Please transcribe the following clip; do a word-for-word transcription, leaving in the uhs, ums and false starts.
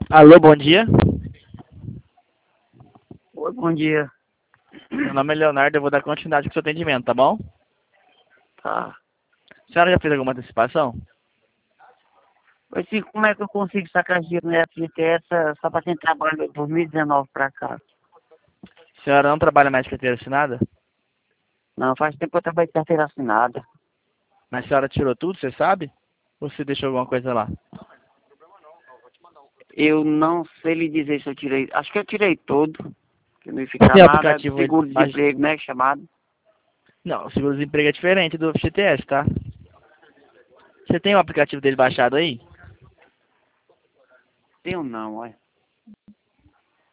Alô, bom dia. Oi, bom dia. Meu nome é Leonardo, eu vou dar continuidade com o seu atendimento, tá bom? Tá. A senhora já fez alguma antecipação? Mas assim, como é que eu consigo sacar dinheiro no F G T S só para quem trabalha de dois mil e dezenove para cá? A senhora não trabalha mais de carteira assinada? Não, faz tempo que eu trabalho de carteira assinada. Mas a senhora tirou tudo, você sabe? Ou você deixou alguma coisa lá? Eu não sei lhe dizer se eu tirei. Acho que eu tirei tudo. Que não ia Você ficar tem o nada. aplicativo... baix- Seguro-desemprego, né? Chamado. Não, o seguro-desemprego é diferente do F G T S, tá? Você tem o aplicativo dele baixado aí? Tenho não, olha.